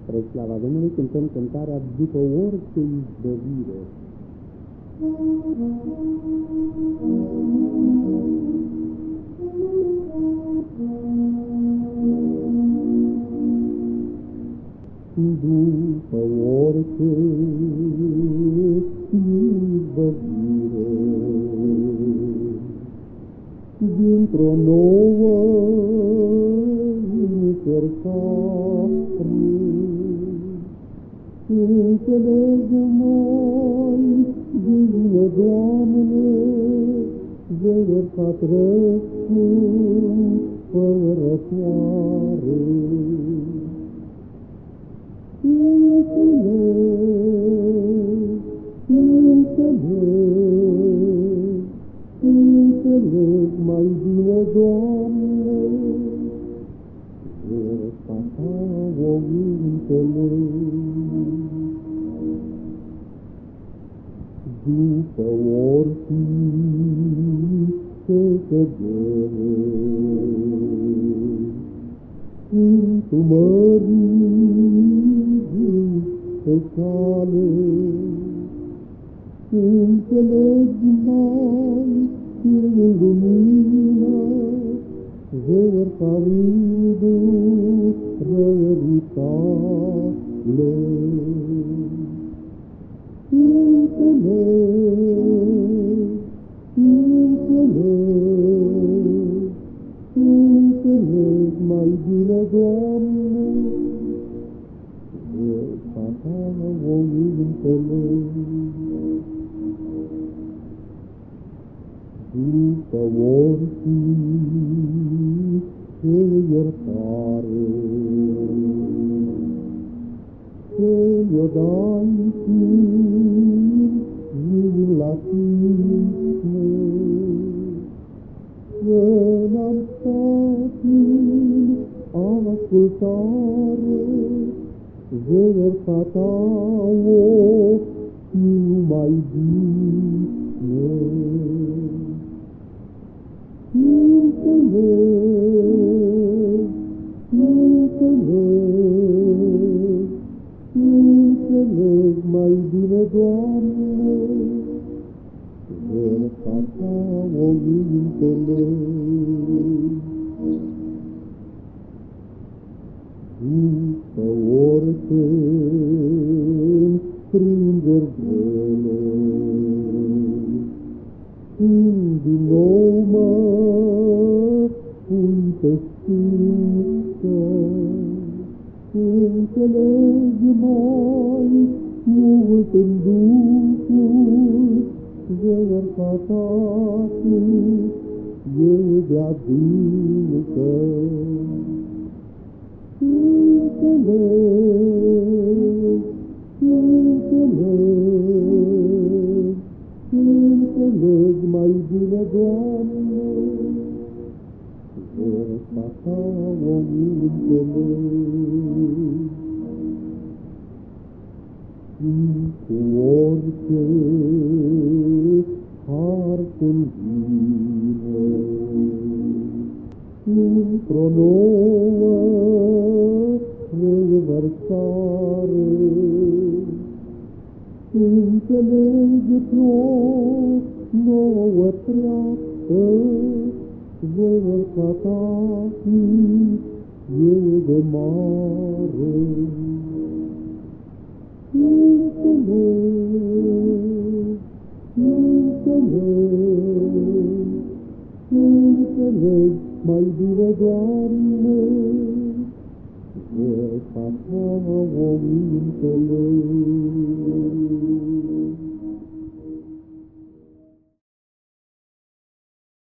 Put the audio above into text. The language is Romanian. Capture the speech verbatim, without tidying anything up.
Spre slava Domnului cântăm cântarea După orice izbăvire. După orice izbăvire, dintr-o nouă încercare, înțelege-mă-i bine, Doamne, de iertat răspund fără soare. Înțeleg, înțeleg, înțeleg mai bine, Doamne, ierta Ta o înțeleg. După orice cădere, întumării pe cale, înțelegi mai în lumina, veri rării tale. Înțeleg, înțeleg, înțeleg mai bine, Doamne, ierta Ta o înțeleg. După orice iertare, să-i-o dai fiind la Tine, să n-am stat în ascultare, de ierta Ta o știu mai bine. Înțeleg, înțeleg, înțeleg mai bine, Doamne, ierta Ta o înțeleg. După orice înfrângeri grele, când din nou mă pui pe stâncă, înțelegi mai mult în Duhul, de ierta Ta e de adâncă. Înțeleg, înțeleg, înțeleg mai bine, Doamne, ierta Ta o înțeleg. Cu orice har când vine, într-o nouă revărsare, înțelege-te o nouă treaptă, de ierta Ta e de mare. Înțeleg, înțeleg, înțeleg mai bine, Doamne, ierta Ta o înțeleg.